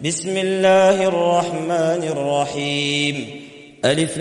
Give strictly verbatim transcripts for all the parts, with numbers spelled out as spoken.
بسم الله الرحمن الرحيم. ألف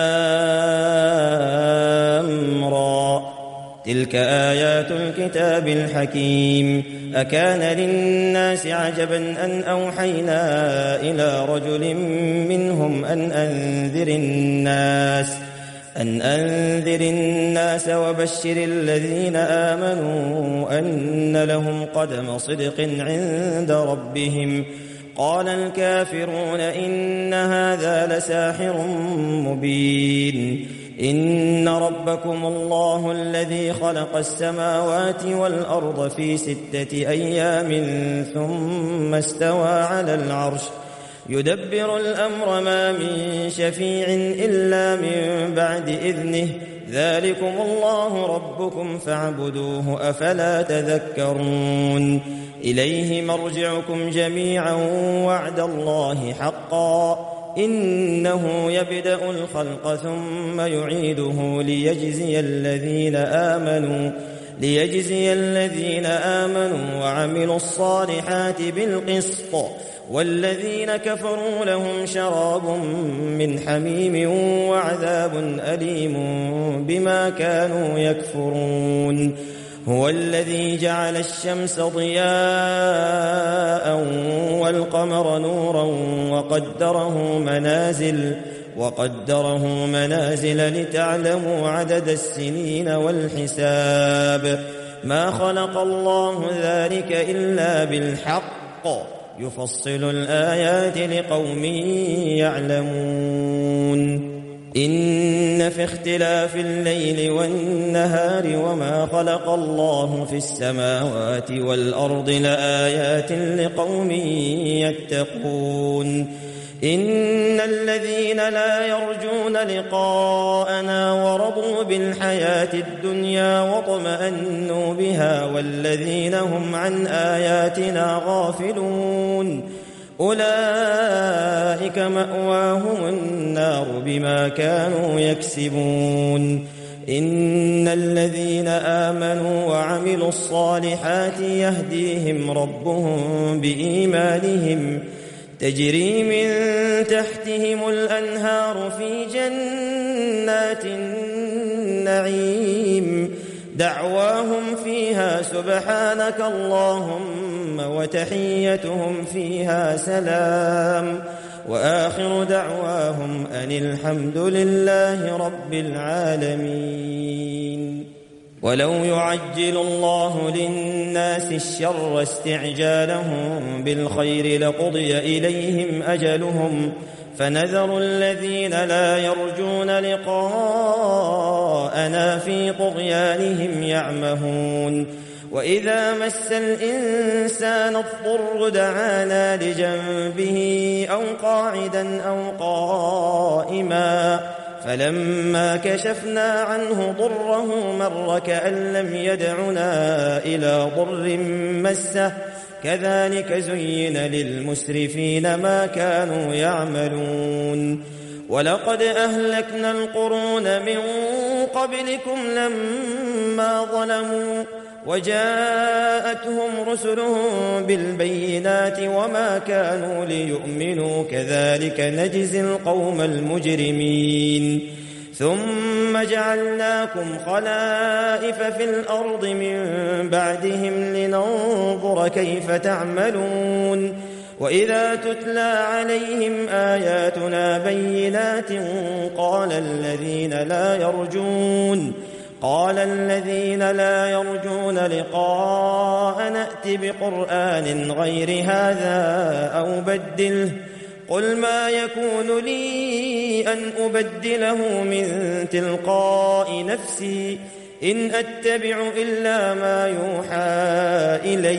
لام را، تلك آيات الكتاب الحكيم. أكان للناس عجبا أن أوحينا إلى رجل منهم أن أنذر الناس أن أنذر الناس وبشر الذين آمنوا أن لهم قدم صدق عند ربهم. قال الكافرون إن هذا لساحر مبين. إن ربكم الله الذي خلق السماوات والأرض في ستة أيام ثم استوى على العرش يدبر الأمر ما من شفيع إلا من بعد إذنه ذلكم الله ربكم فاعبدوه أفلا تذكرون. إليه مرجعكم جميعا وعد الله حقا إنه يبدأ الخلق ثم يعيده ليجزي الذين آمنوا ليجزي الذين آمنوا وعملوا الصالحات بالقسط والذين كفروا لهم شراب من حميم وعذاب أليم بما كانوا يكفرون. هو الذي جعل الشمس ضياء والقمر نورا وقدره منازل وقدره منازل لتعلموا عدد السنين والحساب. ما خلق الله ذلك إلا بالحق يفصل الآيات لقوم يعلمون. إن في اختلاف الليل والنهار وما خلق الله في السماوات والأرض لآيات لقوم يتقون. إن الذين لا يرجون لقاءنا ورضوا بالحياة الدنيا واطمأنوا بها والذين هم عن آياتنا غافلون أولئك مأواهم النار بما كانوا يكسبون. إن الذين آمنوا وعملوا الصالحات يهديهم ربهم بإيمانهم تجري من تحتهم الأنهار في جنات النعيم دعواهم فيها سبحانك اللهم وتحيتهم فيها سلام وآخر دعواهم أن الحمد لله رب العالمين. ولو يعجل الله للناس الشر استعجالهم بالخير لقضي إليهم أجلهم فنذر الذين لا يرجون لقاءنا في طغيانهم يعمهون. وإذا مس الإنسان الضر دعانا لجنبه أو قاعدا أو قائما فلما كشفنا عنه ضره مر كأن لم يدعنا إلى ضر مسه كذلك زين للمسرفين ما كانوا يعملون. ولقد أهلكنا القرون من قبلكم لما ظلموا وجاءتهم رسلهم بالبينات وما كانوا ليؤمنوا كذلك نجزي القوم المجرمين. ثم جعلناكم خلائف في الأرض من بعدهم لننظر كيف تعملون. وإذا تتلى عليهم آياتنا بينات قال الذين لا يرجون قال الذين لا يرجون لقاء نأت بقرآن غير هذا أو بدله قل ما يكون لي أن أبدله من تلقاء نفسي إن أتبع إلا ما يوحى إلي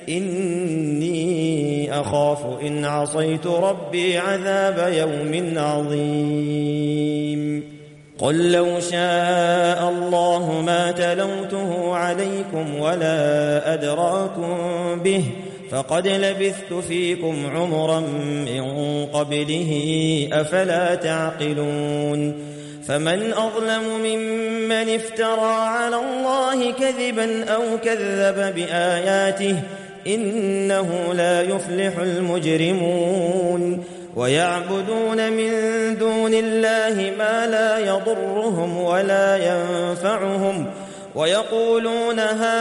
إني أخاف إن عصيت ربي عذاب يوم عظيم. قل لو شاء الله ما تلوته عليكم ولا أدراكم به فقد لبثت فيكم عمرا من قبله أفلا تعقلون. فمن أظلم ممن افترى على الله كذبا أو كذب بآياته إنه لا يفلح المجرمون ويعبدون من دون الله ما لا يضرهم ولا ينفعهم ويقولون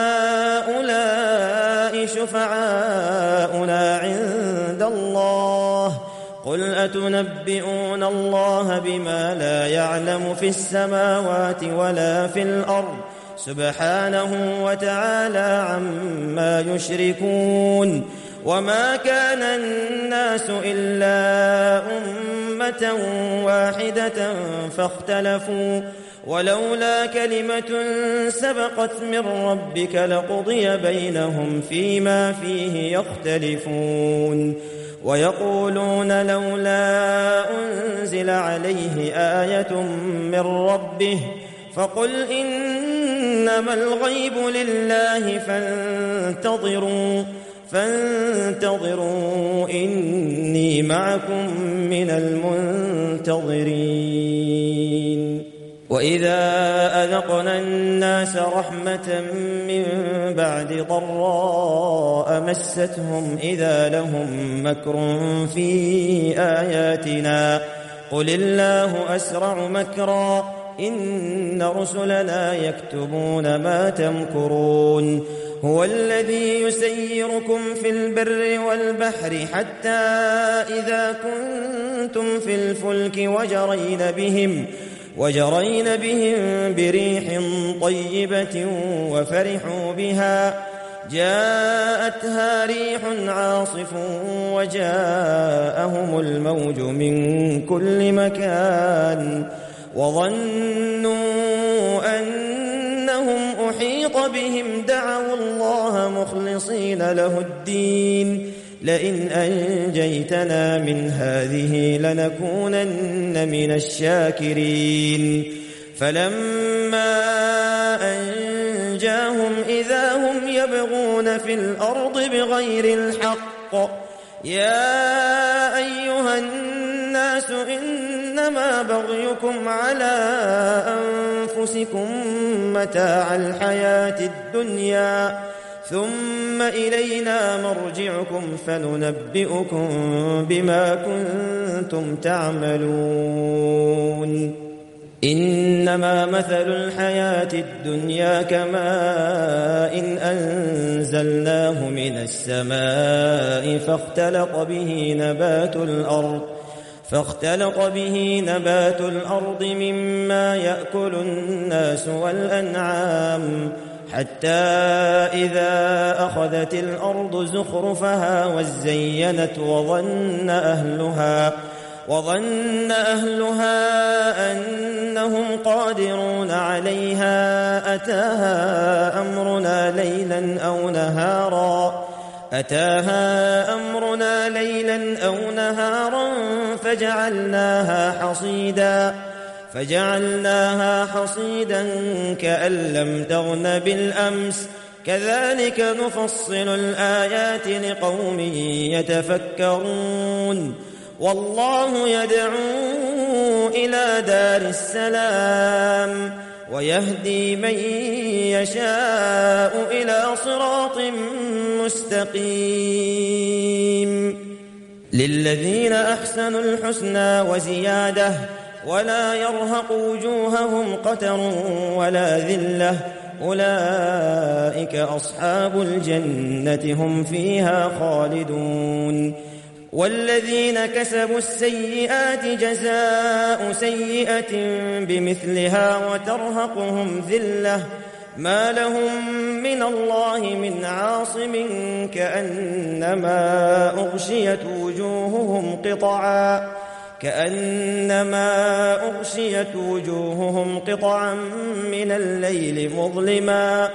هؤلاء شفعاؤنا عند الله قل أتنبئون الله بما لا يعلم في السماوات ولا في الأرض سبحانه وتعالى عما يشركون وما كان الناس إلا أمة واحدة فاختلفوا ولولا كلمة سبقت من ربك لقضي بينهم فيما فيه يختلفون ويقولون لولا أنزل عليه آية من ربه فقل إنما الغيب لله فانتظروا فانتظروا إني معكم من المنتظرين وإذا أذقنا الناس رحمة من بعد ضراء مستهم إذا لهم مكر في آياتنا قل الله أسرع مكرا إن رسلنا يكتبون ما تمكرون هو الذي يسيركم في البر والبحر حتى إذا كنتم في الفلك وجرين بهم وجرين بهم بريح طيبة وفرحوا بها جاءتها ريح عاصف وجاءهم الموج من كل مكان وظنوا أنهم أحيط بهم دعوا الله مخلصين له الدين لئن أنجيتنا من هذه لنكونن من الشاكرين فلما أنجاهم إذا هم يبغون في الأرض بغير الحق يا أيها الناس إنما بغيكم على أنفسكم متاع الحياة الدنيا ثم إلينا مرجعكم فننبئكم بما كنتم تعملون إنما مثل الحياة الدنيا كماء إن أنزلناه من السماء فاختلط به نبات الأرض فاختلط به نبات الأرض مما يأكل الناس والأنعام حتى إذا أخذت الأرض زخرفها وزينت وظن أهلها وظن أهلها أنهم قادرون عليها أتاها أمرنا ليلا أو نهارا أتاها أمرنا ليلا أو نهارا فجعلناها حصيدا فجعلناها حصيدا كأن لم تغن بالأمس كذلك نفصل الآيات لقوم يتفكرون والله يدعو إلى دار السلام ويهدي من يشاء إلى صراط مستقيم للذين أحسنوا الحسنى وزيادة ولا يرهق وجوههم قتر ولا ذلة أولئك أصحاب الجنة هم فيها خالدون والذين كسبوا السيئات جزاء سيئة بمثلها وترهقهم ذلة ما لهم من الله من عاصم كأنما أغشيت وجوههم قطعا كأنما أغشيت وجوههم قطعا من الليل مظلما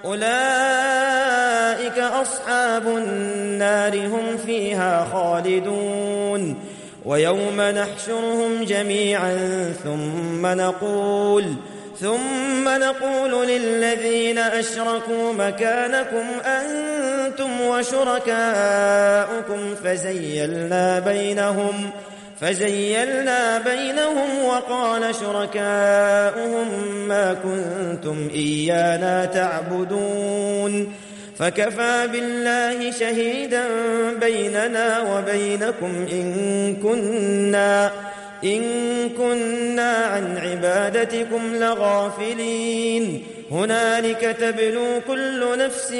أولئك أصحاب النار هم فيها خالدون ويوم نحشرهم جميعا ثم نقول ثم نقول للذين أشركوا مكانكم أنتم وشركاؤكم فزيلنا بينهم فزيلنا بينهم وقال شركاؤهم ما كنتم إيانا تعبدون فكفى بالله شهيدا بيننا وبينكم إن كنا, إن كنا عن عبادتكم لغافلين هنالك تبلو كل نفس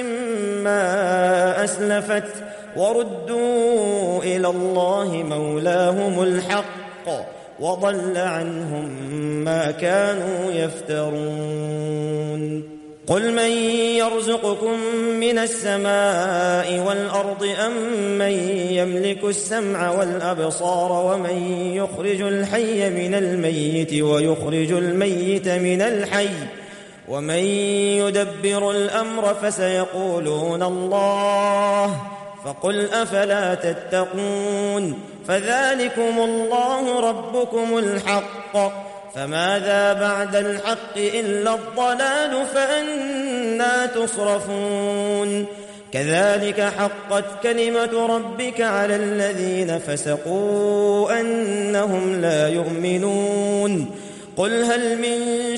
ما أسلفت وردوا إلى الله مولاهم الحق وضل عنهم ما كانوا يفترون قل من يرزقكم من السماء والأرض أم من يملك السمع والأبصار ومن يخرج الحي من الميت ويخرج الميت من الحي ومن يدبر الأمر فسيقولون الله فقل أفلا تتقون فذلكم الله ربكم الحق فماذا بعد الحق إلا الضلال فأنى تصرفون كذلك حقت كلمة ربك على الذين فسقوا أنهم لا يؤمنون قل هل من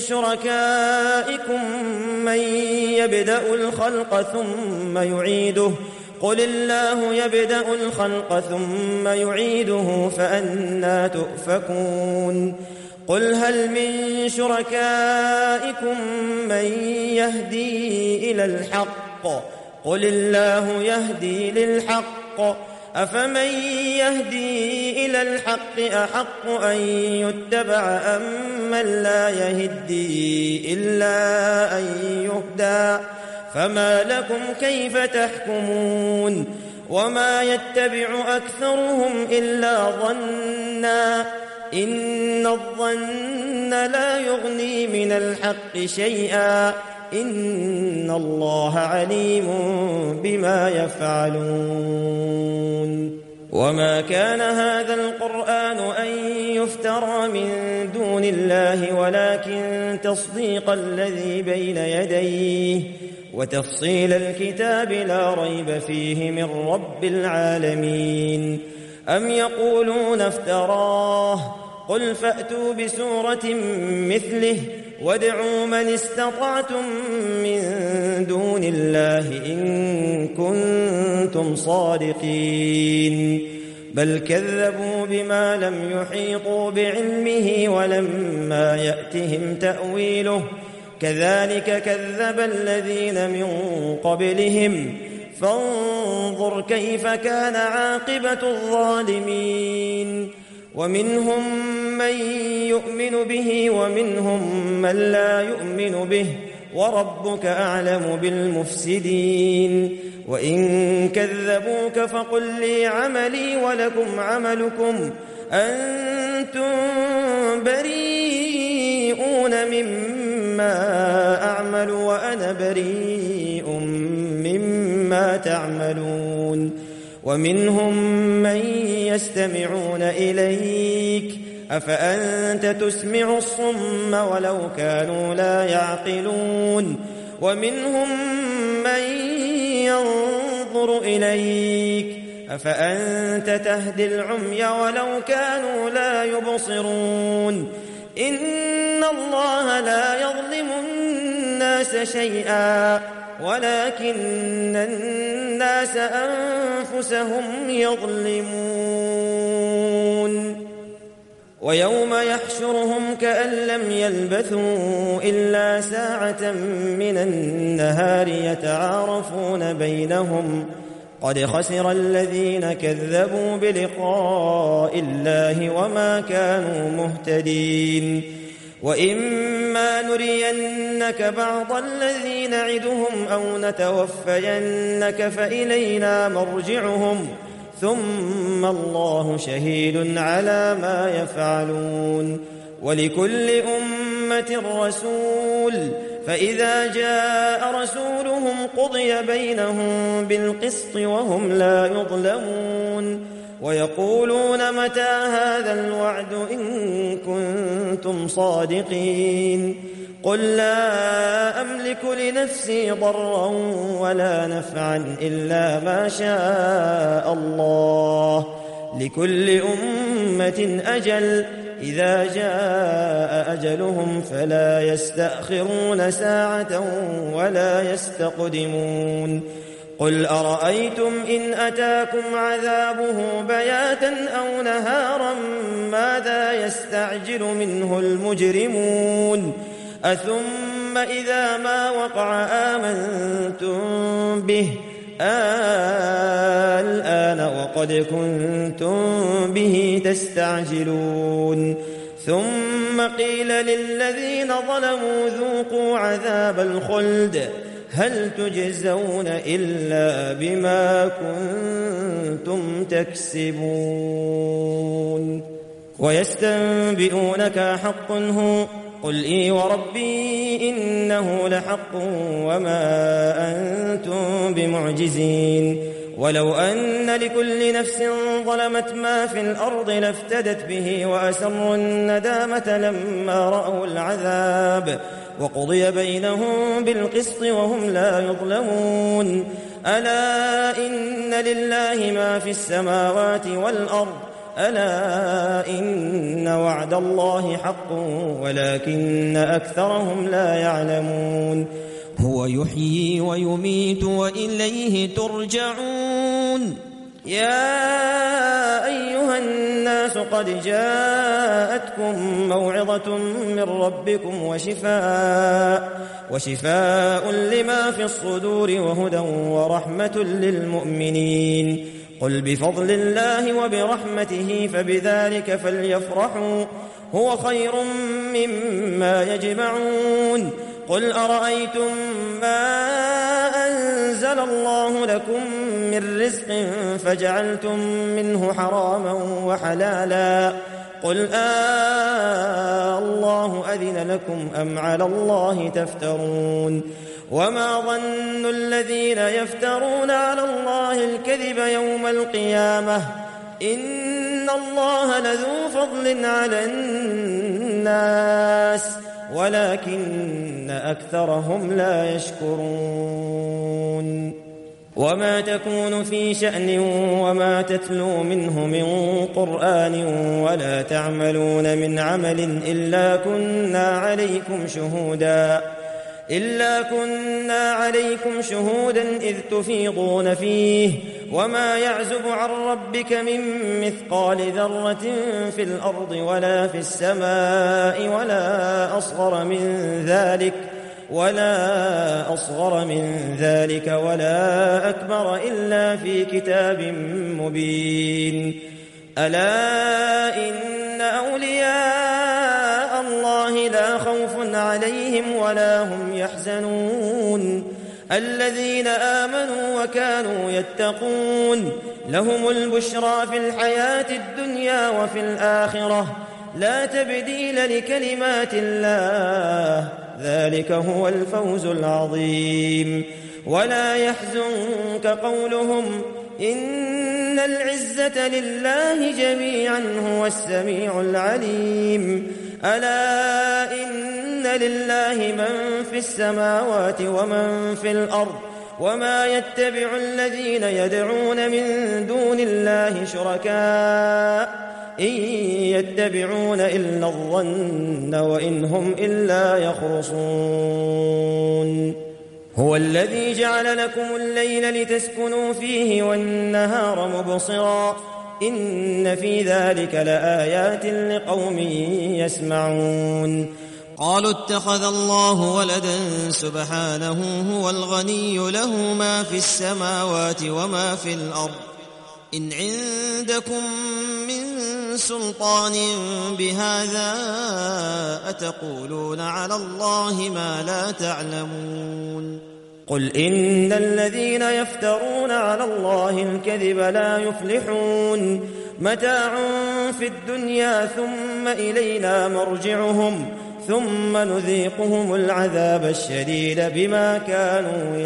شركائكم من يبدأ الخلق ثم يعيده قل الله يبدأ الخلق ثم يعيده فأنى تؤفكون قل هل من شركائكم من يهدي إلى الحق قل الله يهدي للحق أفمن يهدي إلى الحق أحق أن يتبع أم من لا يهدي إلا أن يهدى فما لكم كيف تحكمون وما يتبع أكثرهم إلا ظنا إن الظن لا يغني من الحق شيئا إن الله عليم بما يفعلون وما كان هذا القرآن أن يفترى من دون الله ولكن تصديق الذي بين يديه وتفصيل الكتاب لا ريب فيه من رب العالمين أم يقولون افتراه قل فأتوا بسورة مثله وادعوا من استطعتم من دون الله إن كنتم صادقين بل كذبوا بما لم يحيطوا بعلمه ولما يأتهم تأويله كذلك كذب الذين من قبلهم فانظر كيف كان عاقبة الظالمين ومنهم من يؤمن به ومنهم من لا يؤمن به وربك أعلم بالمفسدين وإن كذبوك فقل لي عملي ولكم عملكم أنتم بريئون مما أعمل وأنا بريء مما تعملون ومنهم من يستمعون إليك أفأنت تسمع الصم ولو كانوا لا يعقلون ومنهم من ينظر إليك أفأنت تهدي العمي ولو كانوا لا يبصرون إن الله لا يظلم الناس شيئا ولكن الناس أنفسهم يظلمون ويوم يحشرهم كأن لم يلبثوا إلا ساعة من النهار يتعارفون بينهم قد خسر الذين كذبوا بلقاء الله وما كانوا مهتدين وإما نرينك بعض الذي نعدهم أو نتوفينك فإلينا مرجعهم ثم الله شهيد على ما يفعلون ولكل أمة رسول فإذا جاء رسولهم قضي بينهم بالقسط وهم لا يظلمون ويقولون متى هذا الوعد إن كنتم صادقين قل لا أملك لنفسي ضرا ولا نفعا إلا ما شاء الله لكل أمة أجل إذا جاء أجلهم فلا يستأخرون ساعة ولا يستقدمون قل أرأيتم إن أتاكم عذابه بياتا أو نهارا ماذا يستعجل منه المجرمون أثم إذا ما وقع آمنتم به الآن وقد كنتم به تستعجلون ثم قيل للذين ظلموا ذوقوا عذاب الخلد هل تجزون إلا بما كنتم تكسبون ويستنبئونك حق هو قل إي وربي إنه لحق وما أنتم بمعجزين ولو أن لكل نفس ظلمت ما في الأرض لافتدت به وأسروا الندامة لما رأوا العذاب وقضي بينهم بالقسط وهم لا يظلمون ألا إن لله ما في السماوات والأرض ألا إن وعد الله حق ولكن أكثرهم لا يعلمون هو يحيي ويميت وإليه ترجعون يا أيها الناس قد جاءتكم موعظة من ربكم وشفاء وشفاء لما في الصدور وهدى ورحمة للمؤمنين قل بفضل الله وبرحمته فبذلك فليفرحوا هو خير مما يجمعون قل أرأيتم ما أنزل الله لكم من رزق فجعلتم منه حراما وحلالا قل آه الله أذن لكم أم على الله تفترون وما ظن الذين يفترون على الله الكذب يوم القيامة إن الله لذو فضل على الناس ولكن أكثرهم لا يشكرون وما تكون في شأن وما تتلو منه من قرآن ولا تعملون من عمل إلا كنا عليكم شهودا إلا كنا عليكم شهودا إذ تفيضون فيه وما يعزب عن ربك من مثقال ذرة في الأرض ولا في السماء ولا أصغر من ذلك ولا أصغر من ذلك ولا أكبر إلا في كتاب مبين ألا إن أولياء الله لا خوف عليهم ولا هم يحزنون الذين آمنوا وكانوا يتقون لهم البشرى في الحياة الدنيا وفي الآخرة لا تبديل لكلمات الله ذلك هو الفوز العظيم ولا يحزنك قولهم إن العزة لله جميعا هو السميع العليم ألا إن لله من في السماوات ومن في الأرض وما يتبع الذين يدعون من دون الله شركاء إن يتبعون إلا الظن وإن هم إلا يخرصون هو الذي جعل لكم الليل لتسكنوا فيه والنهار مبصرا إن في ذلك لآيات لقوم يسمعون قالوا اتخذ الله ولدا سبحانه هو الغني له ما في السماوات وما في الأرض إن عندكم من سلطان بهذا أتقولون على الله ما لا تعلمون قل إن الذين يفترون على الله الكذب لا يفلحون متاع في الدنيا ثم إلينا مرجعهم ثم نذيقهم العذاب الشديد بما كانوا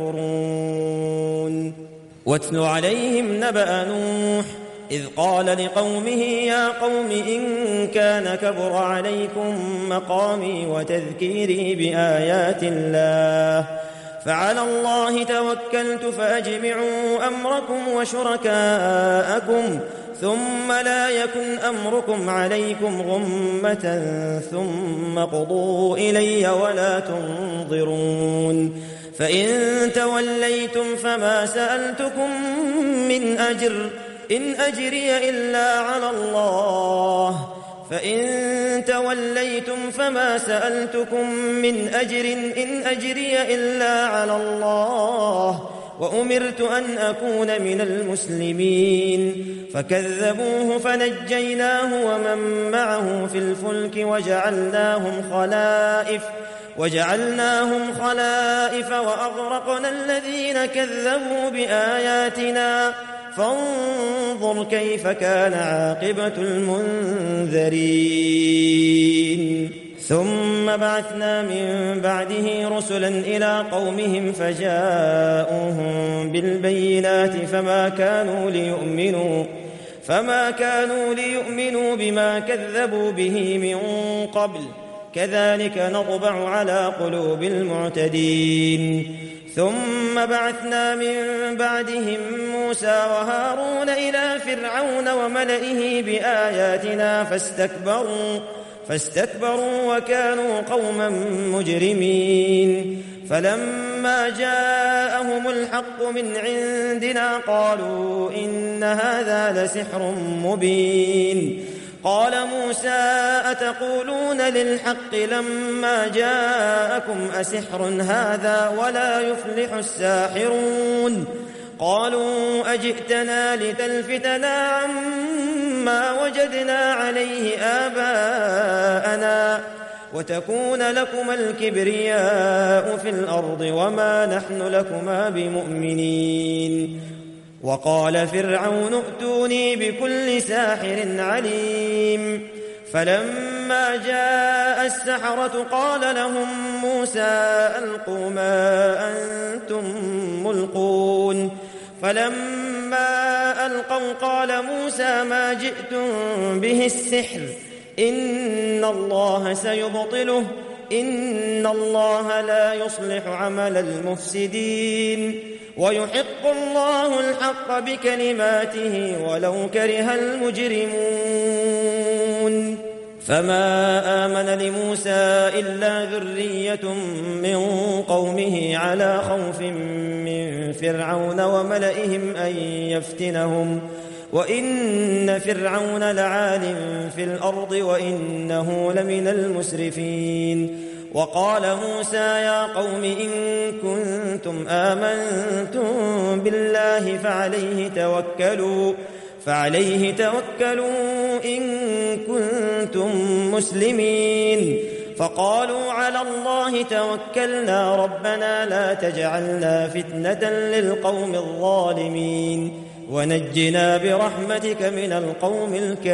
يكفرون واتل عليهم نبأ نوح إذ قال لقومه يا قوم إن كان كبر عليكم مقامي وتذكيري بآيات الله فعلى الله توكلت فأجمعوا أمركم وشركاءكم ثم لا يكن أمركم عليكم غمة ثم قضوا إلي ولا تنظرون فإن توليتم فما سألتكم من أجر إن أجري إلا على الله فإن توليتم فما سألتكم من أجر إن أجري إلا على الله وأمرت أن أكون من المسلمين فكذبوه فنجيناه ومن معه في الفلك وجعلناهم خلائف وجعلناهم خلائف وأغرقنا الذين كذبوا بآياتنا فانظر كيف كان عاقبة المنذرين ثم بعثنا من بعده رسلا إلى قومهم فجاءوهم بالبينات فما كانوا ليؤمنوا فما كانوا ليؤمنوا بما كذبوا به من قبل كذلك نطبع على قلوب المعتدين ثم بعثنا من بعدهم موسى وهارون إلى فرعون وملئه بآياتنا فاستكبروا فاستكبروا وكانوا قوما مجرمين فلما جاءهم الحق من عندنا قالوا إن هذا لسحر مبين قال موسى أتقولون للحق لما جاءكم أسحر هذا ولا يفلح الساحرون قالوا أجئتنا لتلفتنا عما وجدنا عليه آباءنا وتكون لكما الكبرياء في الأرض وما نحن لكما بمؤمنين وقال فرعون ائتوني بكل ساحر عليم فلما جاء السحرة قال لهم موسى ألقوا ما أنتم ملقون فلما ألقوا قال موسى ما جئتم به السحر إن الله سيبطله إن الله لا يصلح عمل المفسدين ويحق الله الحق بكلماته ولو كره المجرمون فما آمن لموسى إلا ذرية من قومه على خوف من فرعون وملئهم أن يفتنهم وإن فرعون لعال في الأرض وإنه لمن المسرفين وقال موسى يا قوم إن كنتم آمنتم بالله فعليه توكلوا فعليه توكلوا إن كنتم مسلمين فقالوا على الله توكلنا ربنا لا تجعلنا فتنة للقوم الظالمين ونجنا برحمتك من القوم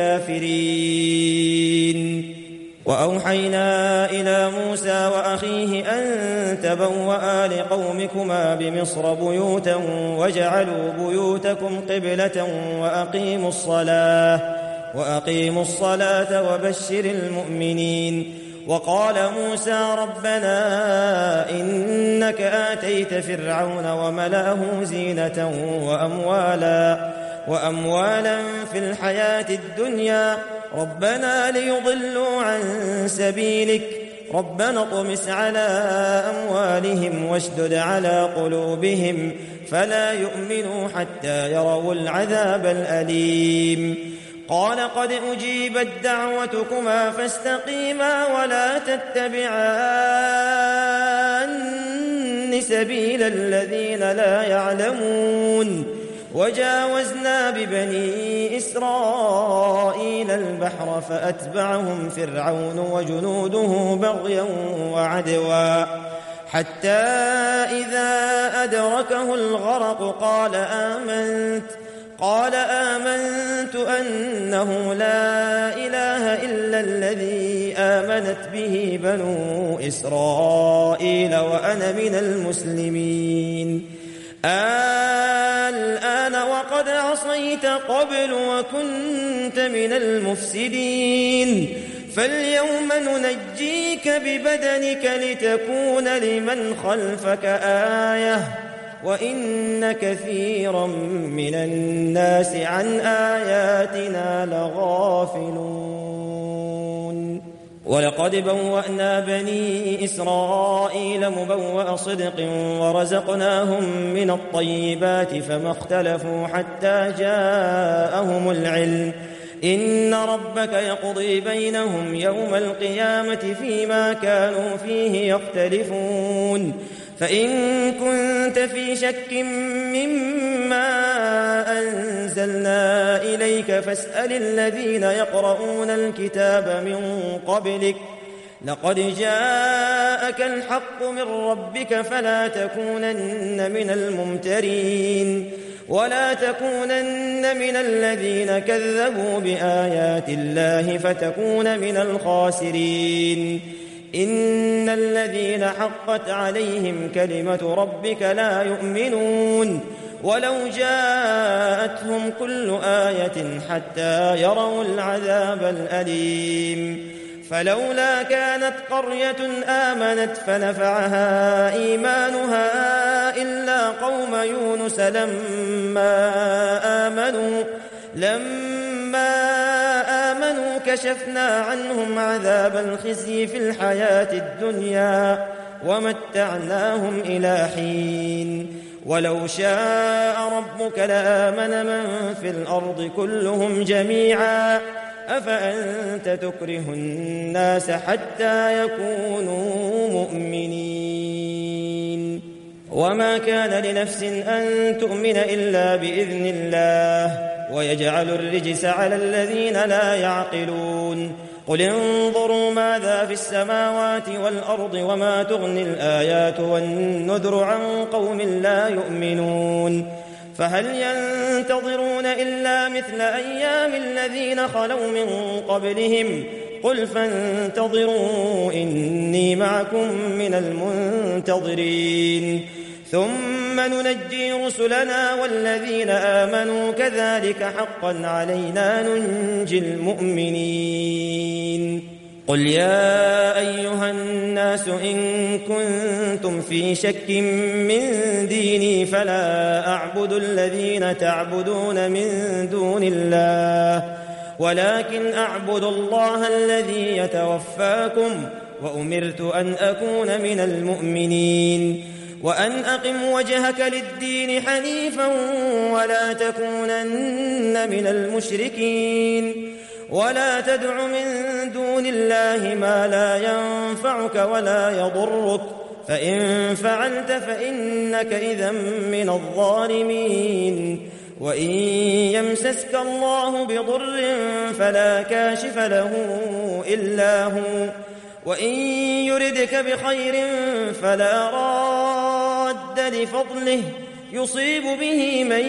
الكافرين وأوحينا إلى موسى وأخيه أن تبوأ لقومكما بمصر بيوتا واجعلوا بيوتكم قبلة وأقيموا الصلاة وأقيموا الصلاة وبشر المؤمنين وقال موسى ربنا إنك آتيت فرعون وملأه زينة وأموالا وأموالا في الحياة الدنيا ربنا ليضلوا عن سبيلك ربنا اطمس على أموالهم واشدد على قلوبهم فلا يؤمنوا حتى يروا العذاب الأليم قال قد أجيبت دعوتكما فاستقيما ولا تتبعان سبيل الذين لا يعلمون وجاوزنا ببني إسرائيل البحر فأتبعهم فرعون وجنوده بغيا وعدوا حتى إذا أدركه الغرق قال آمنت قال آمنت أنه لا إله إلا الذي آمنت به بنو إسرائيل وأنا من المسلمين الآن وقد عصيت قبل وكنت من المفسدين فاليوم ننجيك ببدنك لتكون لمن خلفك آية وإن كثيرا من الناس عن آياتنا لغافلون. ولقد بوأنا بني إسرائيل مبوأ صدق ورزقناهم من الطيبات فما اختلفوا حتى جاءهم العلم. إن ربك يقضي بينهم يوم القيامة فيما كانوا فيه يختلفون. فإن كنت في شك مما أنزلنا إليك فاسأل الذين يقرؤون الكتاب من قبلك لقد جاءك الحق من ربك فلا تكونن من الممترين ولا تكونن من الذين كذبوا بآيات الله فتكون من الخاسرين. إن الذين حقت عليهم كلمة ربك لا يؤمنون ولو جاءتهم كل آية حتى يروا العذاب الأليم. فلولا كانت قرية آمنت فنفعها إيمانها إلا قوم يونس لما آمنوا لما آمنوا كشفنا عنهم عذاب الخزي في الحياة الدنيا ومتعناهم إلى حين. ولو شاء ربك لآمن من في الأرض كلهم جميعا أفأنت تكره الناس حتى يكونوا مؤمنين. وما كان لنفس أن تؤمن إلا بإذن الله ويجعل الرجس على الذين لا يعقلون. قل انظروا ماذا في السماوات والأرض وما تغني الآيات والنذر عن قوم لا يؤمنون. فهل ينتظرون إلا مثل أيام الذين خلوا من قبلهم قل فانتظروا إني معكم من المنتظرين ثم ننجي رسلنا والذين آمنوا كذلك حقا علينا ننجي المؤمنين. قل يا أيها الناس إن كنتم في شك من ديني فلا أعبد الذين تعبدون من دون الله ولكن أعبد الله الذي يتوفاكم وأمرت أن أكون من المؤمنين وأن أقم وجهك للدين حنيفا ولا تكونن من المشركين ولا تدع من دون الله ما لا ينفعك ولا يضرك فإن فعلت فإنك إذا من الظالمين. وإن يمسسك الله بضر فلا كاشف له إلا هو وإن يردك بخير فلا راد لفضله يصيب به من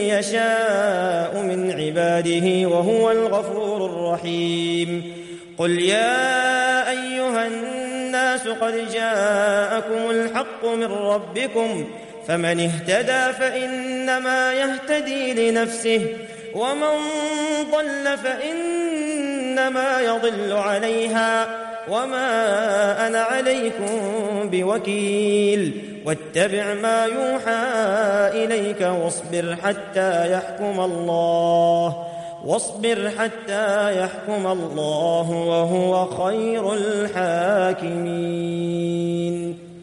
يشاء من عباده وهو الغفور الرحيم. قل يا أيها الناس قد جاءكم الحق من ربكم فمن اهتدى فإنما يهتدي لنفسه ومن ضل فإنما يضل عليها وما أنا عليكم بوكيل. واتبع ما يوحى إليك واصبر حتى يحكم الله واصبر حتى يحكم الله وهو خير الحاكمين.